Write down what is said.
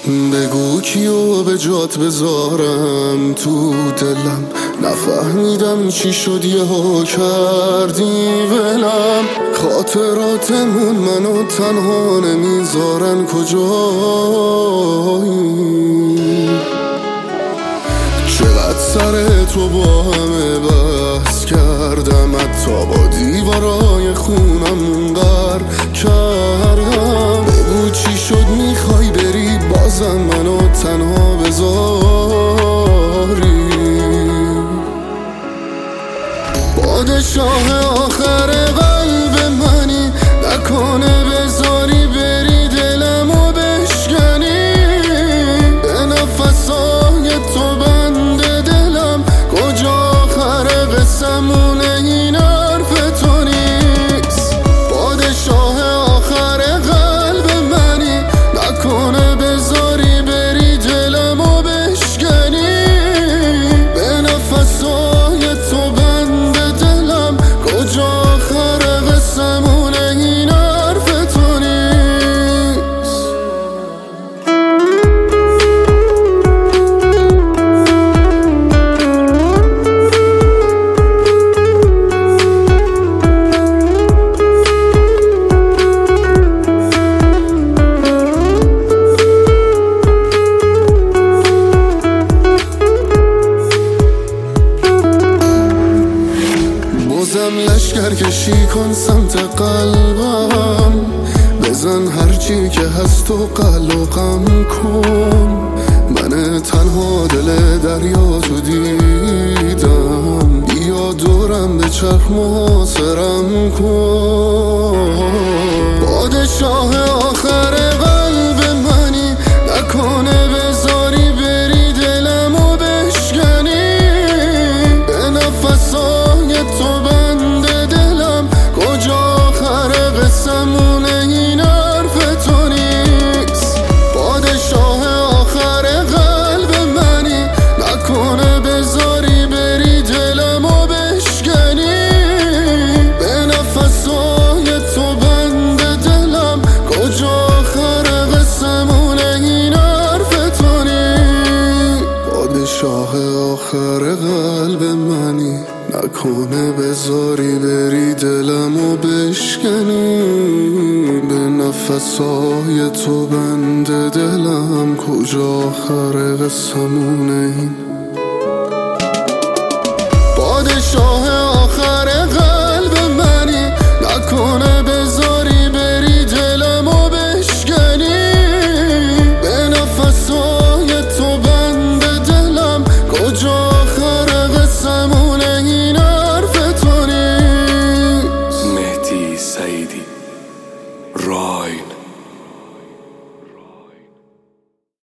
بگو کیو به جات بذارم تو دلم، نفهمیدم چی شد یهو کردی ولم. خاطراتمون منو تنها نمیذارن، کجایی؟ چقدر سر تو با همه بحث کردم، حتی با دیوارای خونم غر کردم. بگو چی شد میخوای بری بازم منو تنها بذاری؟ پادشاه آخر قلب منی، نکنه بذاری بری دلمو بشکنی. به نفسای تو بنده دلم، کجا آخر قسمونه این حرف تو نیست؟ پادشاه آخر قلب منی، نکنه بذاری بری دلمو بشکنی. به نفسای تو بنده دلم، کجا آخر قسمونه این حرف تو نیست؟ بازم لشکر کشی کن سمت قلبم، بزن هرچی که هست و قلقم کن. من تنها دل دریا تو دیدم، بیا دورم به چرخ محاصرم کن. پادشاه آخر قلب منی، نکنه بذاری بری دلمو بشکنی. به نفسای تو بنده دلم، کجا آخر قسمونه این حرف تو نیست؟ پادشاه آخر قلب منی، نکنه بذاری بری دلمو بشکنی. به نفسای تو بنده دلم، کجا آخر قسمونه این حرف تو نیست؟ پادشاه آخر قلب منی، نکنه بذاری بری دلمو بشکنی. به نفسای تو بنده دلم، کجا آخر قسمونه این؟ پادشاه آخر قلب منی، نکنه بذاری بری دلمو بشکنی. به نفسای تو بنده دلم، کجا آخر قسمونه این حرف تو نیست؟ مهدی سعیدی راین